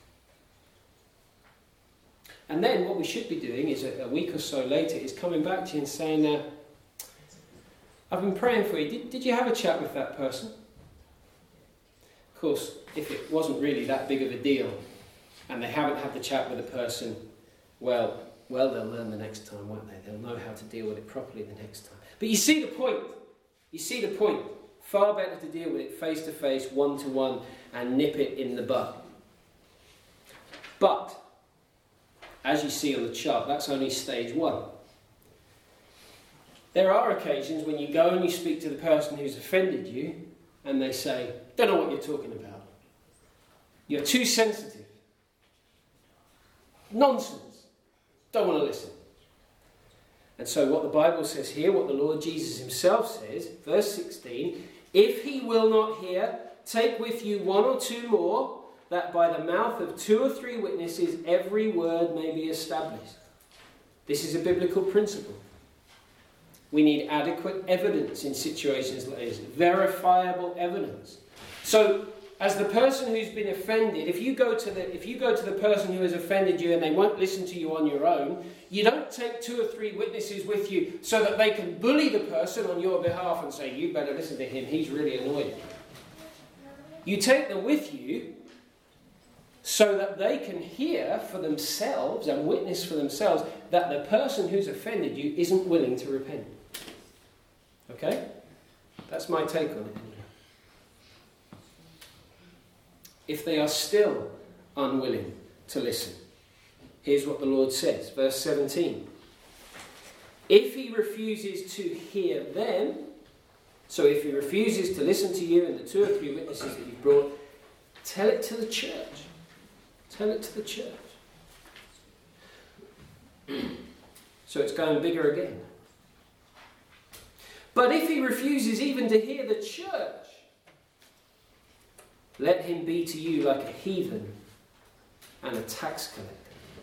And then what we should be doing is a, a week or so later is coming back to you and saying, uh, I've been praying for you. Did, did you have a chat with that person? Of course, if it wasn't really that big of a deal and they haven't had the chat with the person, well, well, they'll learn the next time, won't they? They'll know how to deal with it properly the next time. But you see the point. You see the point. Far better to deal with it face to face, one to one, and nip it in the bud. But, as you see on the chart, that's only stage one. There are occasions when you go and you speak to the person who's offended you, and they say, don't know what you're talking about. You're too sensitive. Nonsense. Don't want to listen. And so what the Bible says here, what the Lord Jesus himself says, verse sixteen, if he will not hear, take with you one or two more, that by the mouth of two or three witnesses every word may be established. This is a biblical principle. We need adequate evidence in situations like this, verifiable evidence. So, as the person who's been offended, if you go to the if you go to the person who has offended you and they won't listen to you on your own, you don't take two or three witnesses with you so that they can bully the person on your behalf and say, you better listen to him, he's really annoying. You take them with you so that they can hear for themselves and witness for themselves that the person who's offended you isn't willing to repent. Okay? That's my take on it. If they are still unwilling to listen, here's what the Lord says, verse seventeen. If he refuses to hear them, so if he refuses to listen to you and the two or three witnesses that you've brought, tell it to the church. Tell it to the church. So it's going bigger again. But if he refuses even to hear the church, let him be to you like a heathen and a tax collector.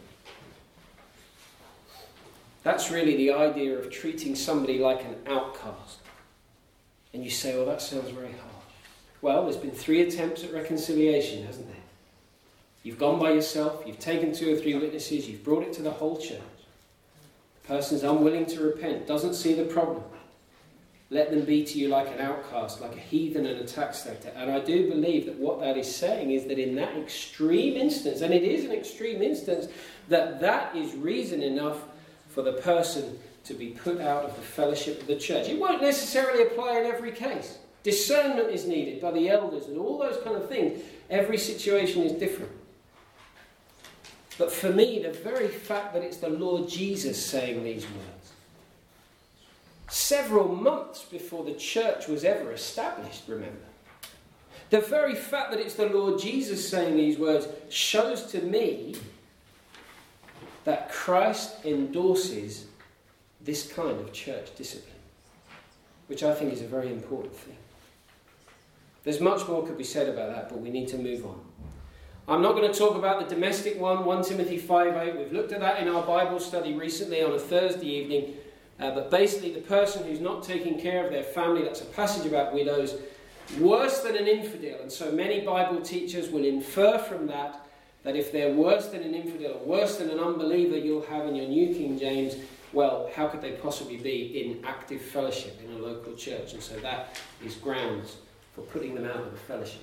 That's really the idea of treating somebody like an outcast. And you say, well, that sounds very harsh. Well, there's been three attempts at reconciliation, hasn't there? You've gone by yourself, you've taken two or three witnesses, you've brought it to the whole church. The person's unwilling to repent, doesn't see the problem. Let them be to you like an outcast, like a heathen and a tax collector. And I do believe that what that is saying is that in that extreme instance, and it is an extreme instance, that that is reason enough for the person to be put out of the fellowship of the church. It won't necessarily apply in every case. Discernment is needed by the elders and all those kind of things. Every situation is different. But for me, the very fact that it's the Lord Jesus saying these words, several months before the church was ever established, remember. The very fact that it's the Lord Jesus saying these words shows to me that Christ endorses this kind of church discipline, which I think is a very important thing. There's much more could be said about that, but we need to move on. I'm not going to talk about the domestic one, First Timothy five eight. We've looked at that in our Bible study recently on a Thursday evening. Uh, but basically, the person who's not taking care of their family, that's a passage about widows, worse than an infidel. And so many Bible teachers will infer from that that if they're worse than an infidel or worse than an unbeliever you'll have in your New King James, well, how could they possibly be in active fellowship in a local church? And so that is grounds for putting them out of the fellowship.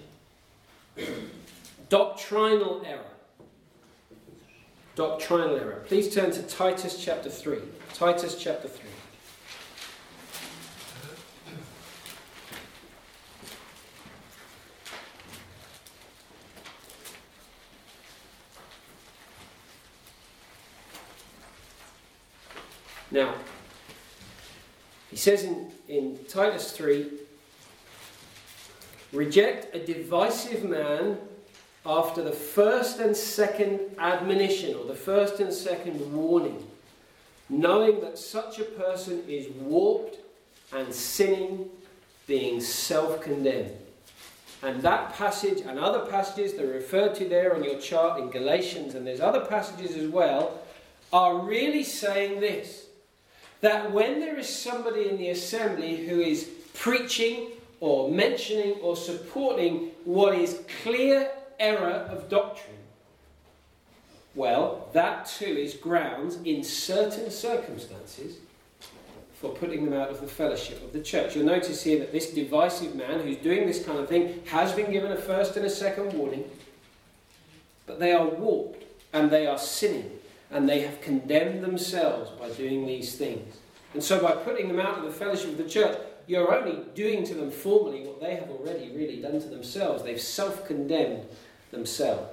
Doctrinal error. Doctrinal error. Please turn to Titus chapter three. Titus chapter three. Now, he says in, in Titus three, reject a divisive man after the first and second admonition, or the first and second warning, knowing that such a person is warped and sinning, being self-condemned. And that passage and other passages that are referred to there on your chart in Galatians, and there's other passages as well, are really saying this, that when there is somebody in the assembly who is preaching or mentioning or supporting what is clear error of doctrine, well, that too is grounds in certain circumstances for putting them out of the fellowship of the church. You'll notice here that this divisive man who's doing this kind of thing has been given a first and a second warning, but they are warped and they are sinning and they have condemned themselves by doing these things. And so by putting them out of the fellowship of the church, you're only doing to them formally what they have already really done to themselves. They've self-condemned themselves.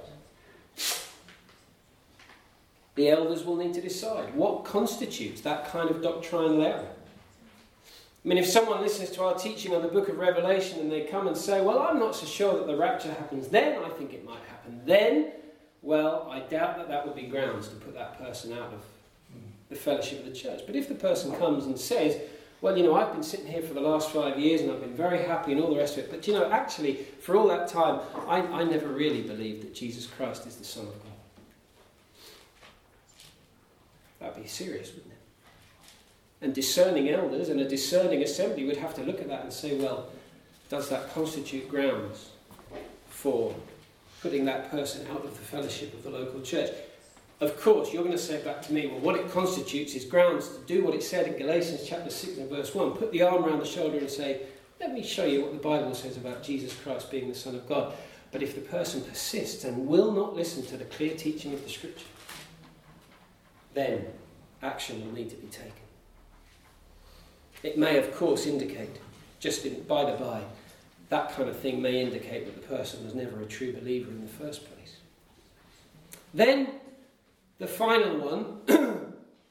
The elders will need to decide what constitutes that kind of doctrinal error. I mean, if someone listens to our teaching on the book of Revelation and they come and say, well, I'm not so sure that the rapture happens then, I think it might happen then, well, I doubt that that would be grounds to put that person out of the fellowship of the church. But if the person comes and says, well, you know, I've been sitting here for the last five years and I've been very happy and all the rest of it, but, you know, actually, for all that time, I, I never really believed that Jesus Christ is the Son of God. That'd be serious, wouldn't it? And discerning elders and a discerning assembly would have to look at that and say, well, does that constitute grounds for putting that person out of the fellowship of the local church? Of course, you're going to say back to me, well, what it constitutes is grounds to do what it said in Galatians chapter six and verse one. Put the arm around the shoulder and say, let me show you what the Bible says about Jesus Christ being the Son of God. But if the person persists and will not listen to the clear teaching of the Scripture, then action will need to be taken. It may, of course, indicate, just in, by the by, that kind of thing may indicate that the person was never a true believer in the first place. Then, the final one,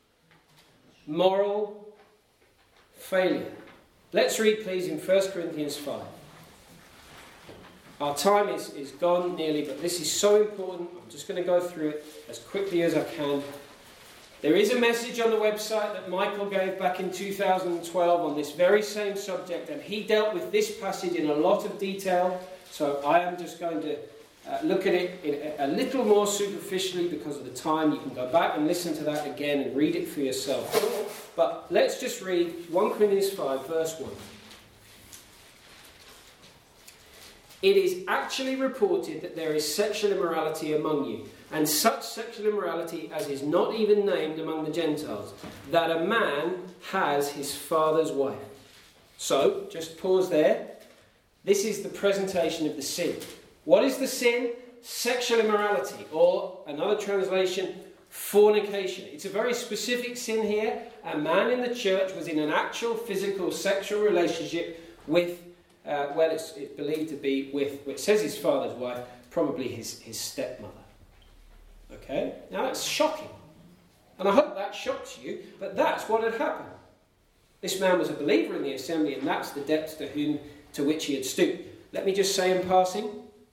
moral failure. Let's read, please, in First Corinthians five. Our time is, is gone nearly, but this is so important. I'm just going to go through it as quickly as I can. There is a message on the website that Michael gave back in two thousand twelve on this very same subject, and he dealt with this passage in a lot of detail, so I am just going to uh, look at it in a, a little more superficially because of the time. You can go back and listen to that again and read it for yourself. But let's just read First Corinthians five, verse one. It is actually reported that there is sexual immorality among you, and such sexual immorality as is not even named among the Gentiles, that a man has his father's wife. So, just pause there. This is the presentation of the sin. What is the sin? Sexual immorality, or another translation, fornication. It's a very specific sin here. A man in the church was in an actual physical sexual relationship with Uh, well, it's, it's believed to be with, it says his father's wife, probably his, his stepmother. Okay? Now that's shocking. And I hope that shocks you, but that's what had happened. This man was a believer in the assembly, and that's the depths to, whom, to which he had stooped. Let me just say in passing,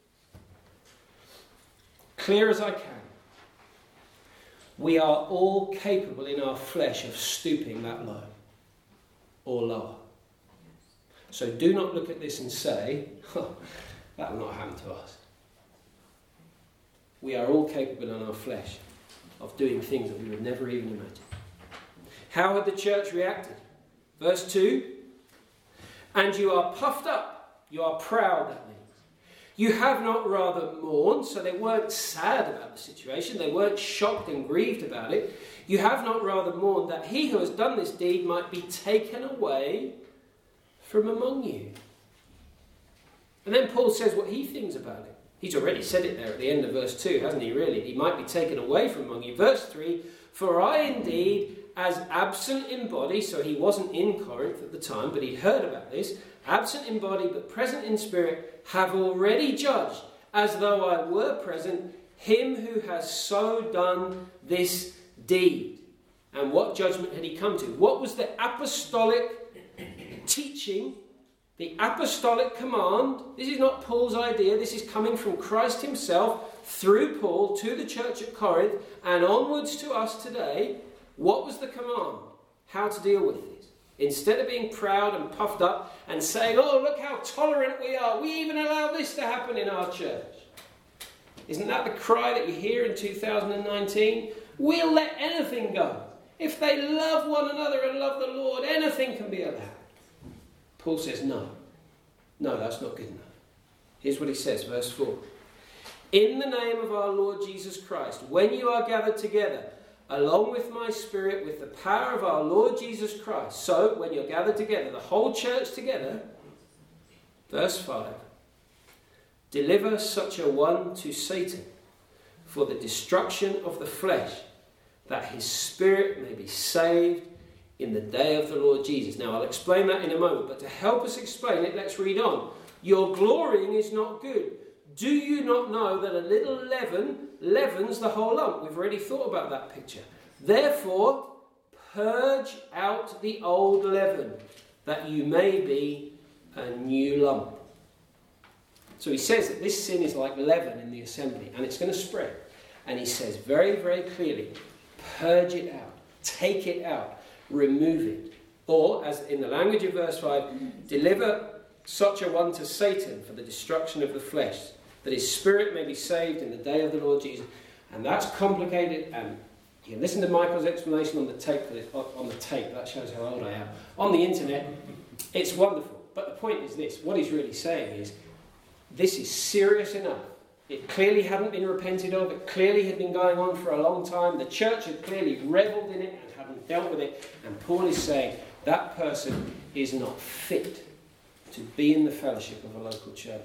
clear as I can, we are all capable in our flesh of stooping that low or lower. So do not look at this and say, oh, that will not happen to us. We are all capable in our flesh of doing things that we would never even imagine. How had the church reacted? Verse two, and you are puffed up, you are proud, that means. You have not rather mourned, so they weren't sad about the situation, they weren't shocked and grieved about it. You have not rather mourned that he who has done this deed might be taken away from among you. And then Paul says what he thinks about it. He's already said it there at the end of verse two, hasn't he, really? He might be taken away from among you. Verse three, for I indeed, as absent in body, so he wasn't in Corinth at the time, but he'd heard about this, absent in body but present in spirit, have already judged, as though I were present, him who has so done this deed. And what judgment had he come to? What was the apostolic teaching, the apostolic command? This is not Paul's idea. This is coming from Christ himself through Paul to the church at Corinth and onwards to us today. What was the command? How to deal with this. Instead of being proud and puffed up and saying, oh, look how tolerant we are. We even allow this to happen in our church. Isn't that the cry that you hear in two thousand nineteen? We'll let anything go. If they love one another and love the Lord, anything can be allowed. Paul says, no, No, that's not good enough. Here's what he says, verse four. In the name of our Lord Jesus Christ, when you are gathered together, along with my spirit, with the power of our Lord Jesus Christ. So, when you're gathered together, the whole church together, verse five, deliver such a one to Satan for the destruction of the flesh, that his spirit may be saved in the day of the Lord Jesus. Now, I'll explain that in a moment, but to help us explain it, let's read on. Your glorying is not good. Do you not know that a little leaven leavens the whole lump? We've already thought about that picture. Therefore, purge out the old leaven, that you may be a new lump. So he says that this sin is like leaven in the assembly, and it's going to spread. And he says very, very clearly, purge it out, take it out, remove it. Or, as in the language of verse five, deliver such a one to Satan for the destruction of the flesh, that his spirit may be saved in the day of the Lord Jesus. And that's complicated, and you can listen to Michael's explanation on the tape, on the tape, that shows how old I am. On the internet, it's wonderful. But the point is this, what he's really saying is, this is serious enough. It clearly hadn't been repented of, it clearly had been going on for a long time, the church had clearly revelled in it and hadn't dealt with it, and Paul is saying that person is not fit to be in the fellowship of a local church.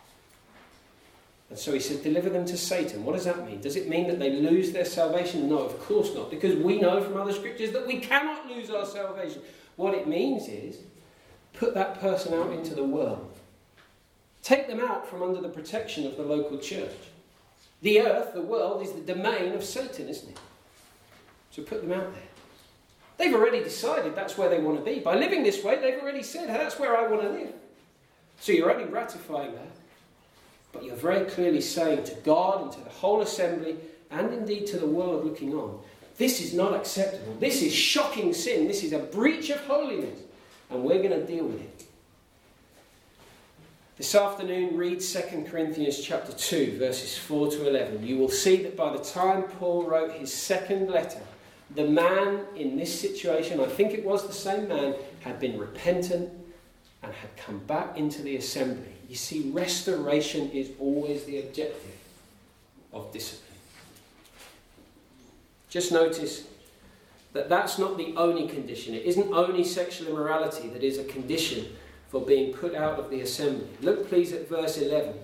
And so he said, deliver them to Satan. What does that mean? Does it mean that they lose their salvation? No, of course not. Because we know from other scriptures that we cannot lose our salvation. What it means is, put that person out into the world. Take them out from under the protection of the local church. The earth, the world, is the domain of Satan, isn't it? So put them out there. They've already decided that's where they want to be. By living this way, they've already said, that's where I want to live. So you're only ratifying that. But you're very clearly saying to God and to the whole assembly, and indeed to the world looking on, this is not acceptable. This is shocking sin. This is a breach of holiness. And we're going to deal with it. This afternoon, read Second Corinthians chapter two, verses four to eleven. You will see that by the time Paul wrote his second letter, the man in this situation, I think it was the same man, had been repentant and had come back into the assembly. You see, restoration is always the objective of discipline. Just notice that that's not the only condition. It isn't only sexual immorality that is a condition for being put out of the assembly. Look please at verse eleven.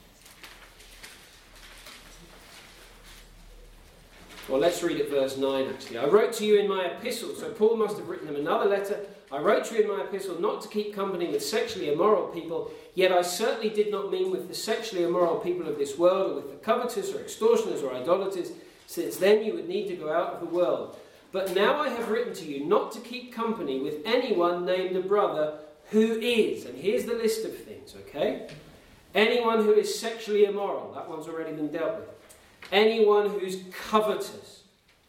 Well, let's read at verse nine actually. I wrote to you in my epistle, so Paul must have written him another letter. I wrote to you in my epistle not to keep company with sexually immoral people, yet I certainly did not mean with the sexually immoral people of this world, or with the covetous or extortioners or idolaters, since then you would need to go out of the world. But now I have written to you not to keep company with anyone named a brother who is, and here's the list of things, okay? Anyone who is sexually immoral, that one's already been dealt with. Anyone who's covetous.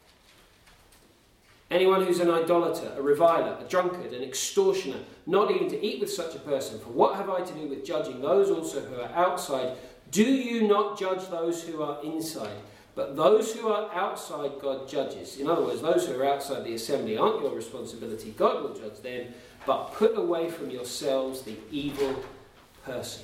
Anyone who's an idolater, a reviler, a drunkard, an extortioner, not even to eat with such a person. For what have I to do with judging those also who are outside? Do you not judge those who are inside? But those who are outside, God judges. In other words, those who are outside the assembly aren't your responsibility. God will judge them. But put away from yourselves the evil person.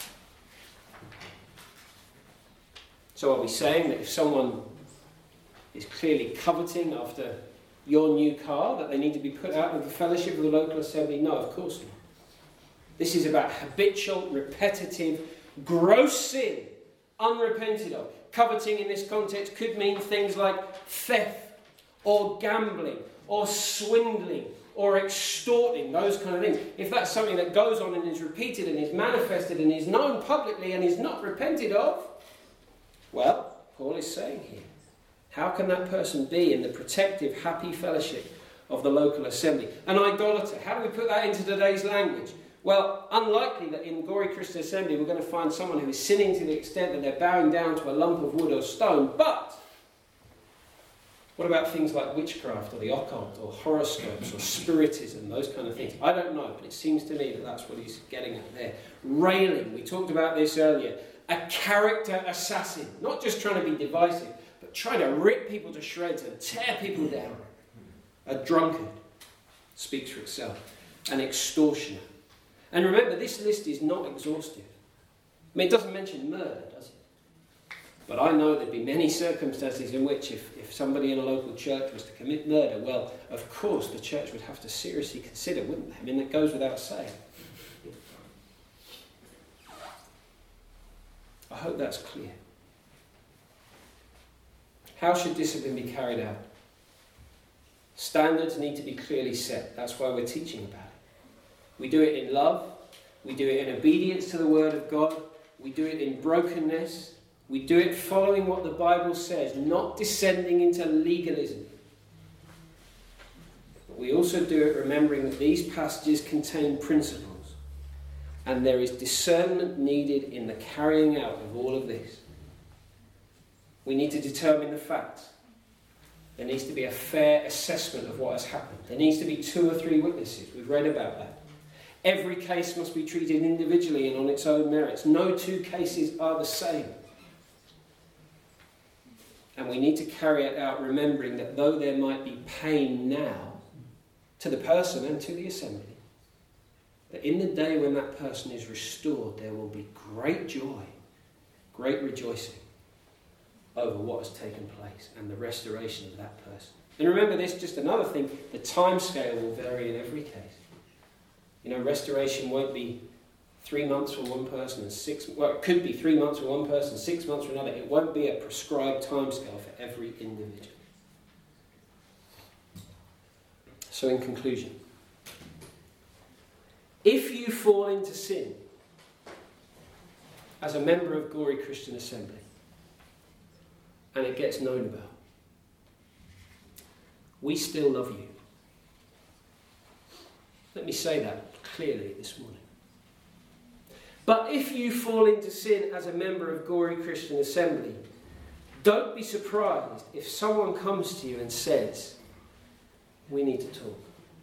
So are we saying that if someone is clearly coveting after your new car, that they need to be put out of the fellowship of the local assembly? No, of course not. This is about habitual, repetitive, gross sin, unrepented of. Coveting in this context could mean things like theft, or gambling, or swindling, or extorting, those kind of things. If that's something that goes on and is repeated and is manifested and is known publicly and is not repented of, well, Paul is saying here, how can that person be in the protective, happy fellowship of the local assembly? An idolater, how do we put that into today's language? Well, unlikely that in Gory Christian Assembly we're going to find someone who is sinning to the extent that they're bowing down to a lump of wood or stone. But what about things like witchcraft or the occult or horoscopes or spiritism, those kind of things? I don't know, but it seems to me that that's what he's getting at there. Railing, we talked about this earlier. A character assassin, not just trying to be divisive, but trying to rip people to shreds and tear people down. A drunkard, speaks for itself. An extortioner. And remember, this list is not exhaustive. I mean, it doesn't mention murder, does it? But I know there'd be many circumstances in which if, if somebody in a local church was to commit murder, well, of course the church would have to seriously consider, wouldn't they? I mean, that goes without saying. I hope that's clear. How should discipline be carried out? Standards need to be clearly set. That's why we're teaching about it. We do it in love. We do it in obedience to the Word of God. We do it in brokenness. We do it following what the Bible says, not descending into legalism. But we also do it remembering that these passages contain principles, and there is discernment needed in the carrying out of all of this. We need to determine the facts. There needs to be a fair assessment of what has happened. There needs to be two or three witnesses. We've read about that. Every case must be treated individually and on its own merits. No two cases are the same. And we need to carry it out remembering that though there might be pain now to the person and to the assembly, that in the day when that person is restored, there will be great joy, great rejoicing over what has taken place and the restoration of that person. And remember this, just another thing, the time scale will vary in every case. You know, restoration won't be three months for one person and six, well, it could be three months for one person, six months for another. It won't be a prescribed timescale for every individual. So in conclusion, if you fall into sin as a member of Gory Christian Assembly and it gets known about, we still love you. Let me say that clearly this morning. But if you fall into sin as a member of Gory Christian Assembly, don't be surprised if someone comes to you and says, we need to talk.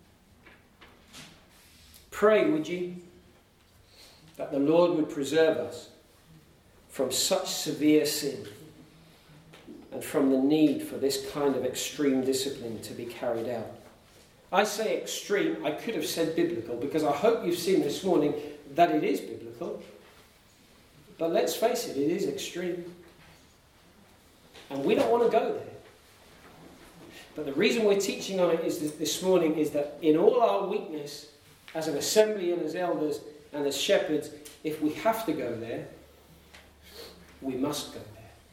Pray, would you, that the Lord would preserve us from such severe sin and from the need for this kind of extreme discipline to be carried out. I say extreme, I could have said biblical, because I hope you've seen this morning that it is biblical. But let's face it, it is extreme. And we don't want to go there. But the reason we're teaching on it is this, this morning is that in all our weakness, as an assembly and as elders and as shepherds, if we have to go there, we must go there.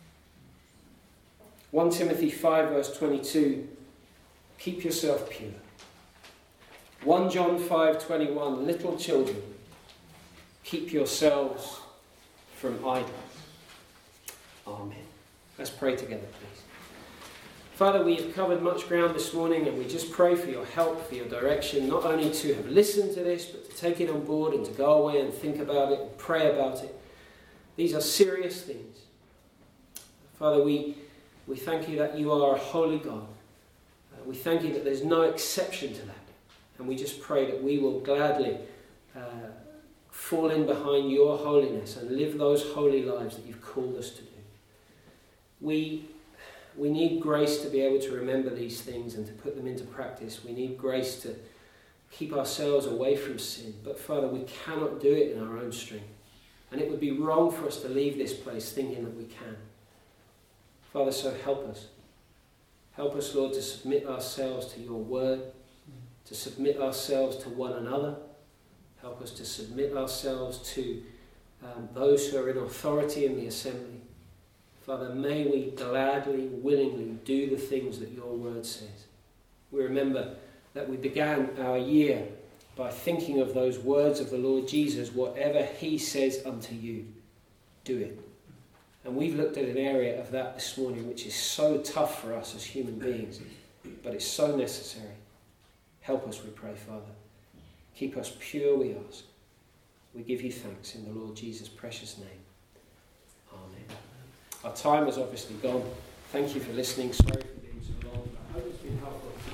First Timothy five verse twenty-two, keep yourself pure. First John five twenty-one, little children, keep yourselves from idols. Amen. Let's pray together, please. Father, we have covered much ground this morning, and we just pray for your help, for your direction, not only to have listened to this, but to take it on board and to go away and think about it and pray about it. These are serious things. Father, we, we thank you that you are a holy God. Uh, we thank you that there's no exception to that. And we just pray that we will gladly uh, fall in behind your holiness and live those holy lives that you've called us to do. We, we need grace to be able to remember these things and to put them into practice. We need grace to keep ourselves away from sin. But Father, we cannot do it in our own strength. And it would be wrong for us to leave this place thinking that we can. Father, so help us. Help us, Lord, to submit ourselves to your word, to submit ourselves to one another. Help us to submit ourselves to um, those who are in authority in the assembly. Father, may we gladly, willingly do the things that your word says. We remember that we began our year by thinking of those words of the Lord Jesus, whatever he says unto you, do it. And we've looked at an area of that this morning which is so tough for us as human beings, but it's so necessary. Help us, we pray, Father. Keep us pure, we ask. We give you thanks in the Lord Jesus' precious name. Amen. Our time has obviously gone. Thank you for listening. Sorry for being so long, but I hope it's been helpful.